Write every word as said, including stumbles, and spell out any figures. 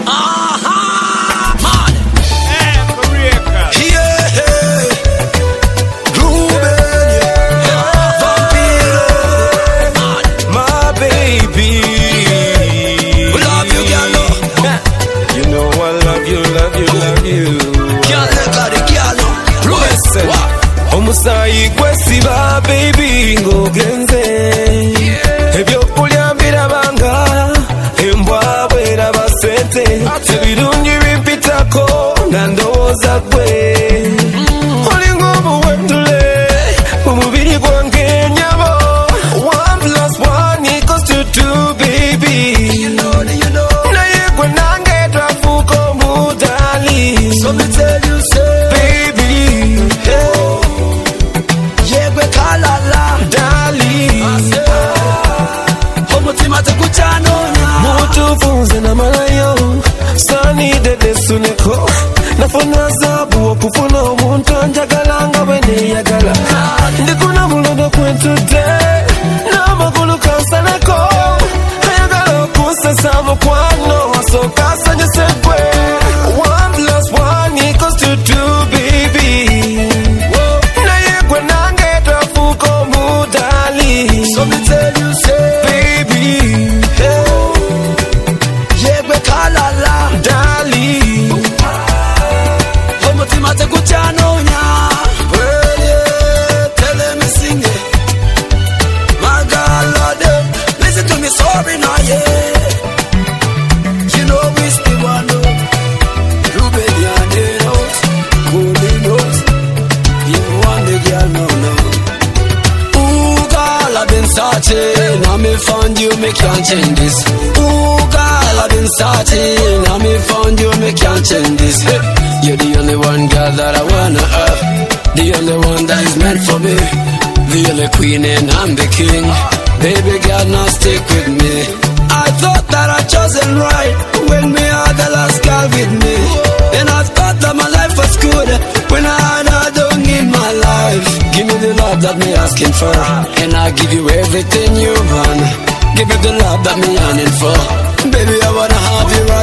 Aha, man. Eh, Korea. Yeah, Ruben, yeah. Vampiro, My baby. we love you, girl. No. You know I love you, love you, love you. Can't let go the girl. No. Listen. What? Omusayi gwesiba baby ngogenze ebyo kulya birabanga embwa bweraba sente ebirungi bimpitako nga ndowooza gwe olinga obuwendule omubiri gwange nyabo one plus one equals to two baby naye gwe nange twafuuka omudali So me tell you, say, baby hey. yeah, we call la Dali omutima tekukyanonya mutufunze namalayo sanidede suneko nafuna zaabu okufuna omuntu anjagala nga bwe neeyagala ndikuna mulondo kwentudde n'amagulu kansaleko ayagala okunsesa mukwano asooka asanyuse gwe one plus one equals to two baby naye gwe nange twafuuka omudali So me tell you, say, baby hey. yeah, we call la Dali omutima tekukyanonya. Well, yeah, tell them me sing it. My God, Lord, eh, listen to me, sorry now, yeah. You know we still want to Ruben, yeah, they knows, Golden knows. You want the girl, no, no. Ooh, girl, I've been searching, now me found you, me can't change this. Ooh, girl, I've been searching, now me found you, me can't change this. Hey, you're the only one girl that I wanna have, the only one that is meant for me, the only queen and I'm the king. Baby girl, now stick with me. I thought that I chosen right when me had the last girl with me. And I thought that my life was good when I had her down in my life. Give me the love that me asking for, and I give you everything you want. Give me the love that me yearning for. Baby, I wanna have you